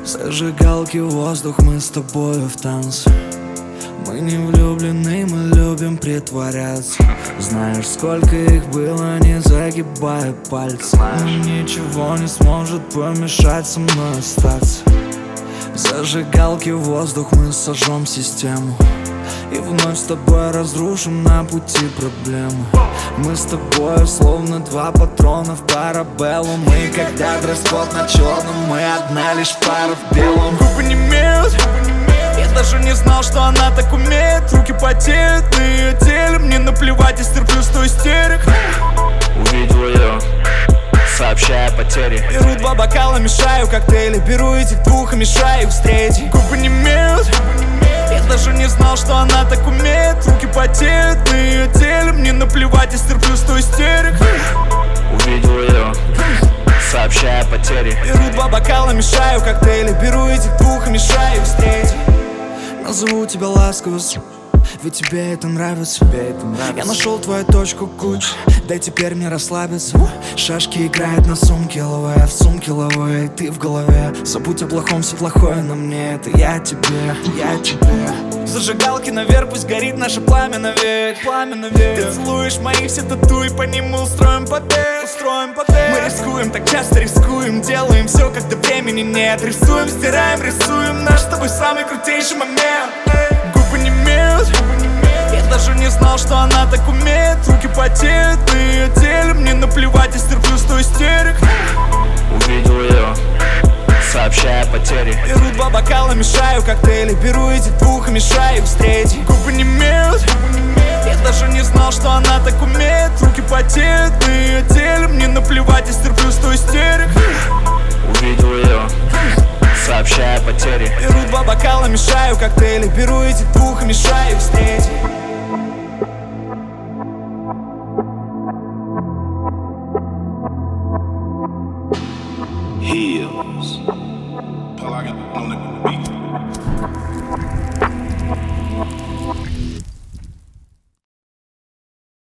Зажигалки, воздух, мы с тобою в танце. Мы не влюблены, мы любим притворяться. Знаешь, сколько их было, не загибая пальцы. Но ничего не сможет помешать со мной остаться. Зажигалки, воздух, мы сожжем систему и вновь с тобой разрушим на пути проблемы. Мы с тобой словно два патрона в парабеллум. И когда дресс-код на черном, мы одна лишь пара в белом. Губы немеют, я даже не знал, что она так умеет. Руки потеют на ее теле, мне наплевать, я стерплю 100 истерик. Увидел ее, сообщая потери. Беру 2 бокала, мешаю коктейли. Беру этих двух и мешаю их встретить. Губы немеют, я даже не знал, что она так умеет. Руки потеют на ее теле, мне наплевать, я стерплю 100 истерик. Увидел ее, сообщая потери. Беру 2 бокала, мешаю коктейли. Беру этих двух и мешаю их встретить. Назову тебя ласково, ведь тебе это нравится. Я нашел твою точку куч, дай теперь мне расслабиться. Шашки играют на сумке ловая, в сумке ловая, и ты в голове. Забудь о плохом, все плохое на мне, это я тебе, я тебе. Зажигалки наверх, пусть горит наше пламя навек. Ты целуешь мои все тату, и по ним мы устроим побег. Мы рискуем, так часто рискуем. Делаем все, когда времени нет. Рисуем, стираем, рисуем наш с тобой самый крутейший момент. Губы немеют, я даже не знал, что она так умеет. Руки потеют на ее теле, мне наплевать, я стерплю 100 истерик. Увидел ее, сообщая потери. Беру 2 бокала, мешаю коктейли. Беру этих двух и мешаю их встретить. Губы немеют, я даже не знал, что она так умеет. Руки потеют на ее теле, мне наплевать, я стерплю 100 истерик. Увидел ее, сообщая потери. Беру 2 бокала, мешаю коктейли. Беру этих двух и мешаю их встретить. Heels. Pull, I got on the beat.